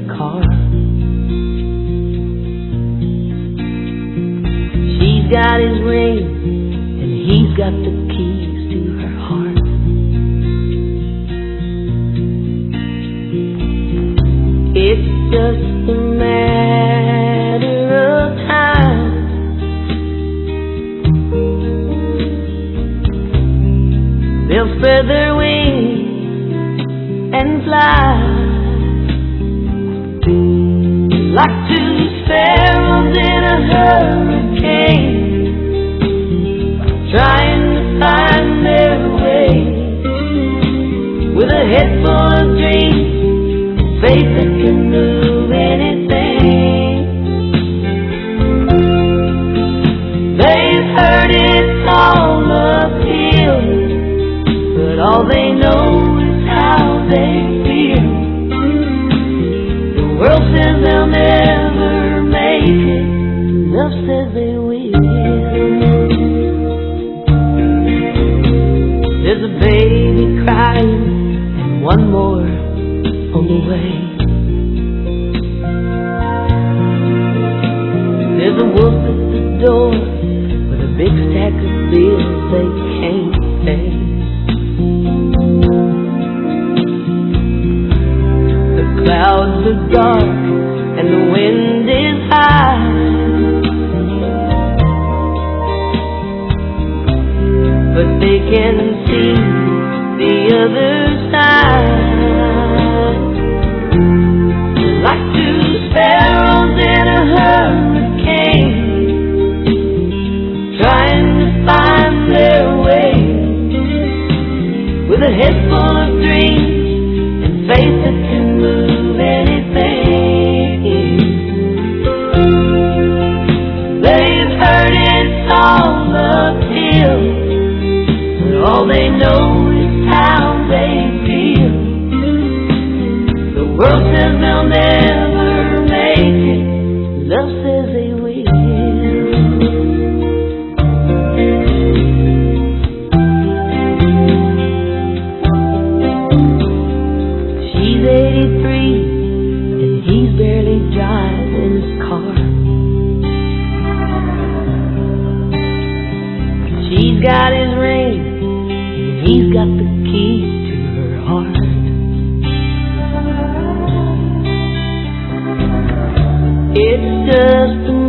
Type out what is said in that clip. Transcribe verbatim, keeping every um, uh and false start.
car. She's got his ring and he's got the keys to her heart. It's just a matter of time. They'll spread their wings and fly like two sparrows in a hurricane, trying to find their way with a head full of dreams, faith that can move anything. They've heard it's all uphill, but all they know is how they feel. The world says they'll never make it, love says they will. There's a baby crying and one more on the way. There's a wolf at the door with a big stack of bills they can't pay. The clouds are dark and the wind is high, but they can see the other side. Like two sparrows in a hurricane, trying to find their way with a head full of dreams and faith that can move anything. They've heard it's all uphill, but all they know is how they feel. The world says they'll never make it, love says they will. She's eighty-three and he's barely driving his car. She's got his ring and he's got the keys to her heart. It's just a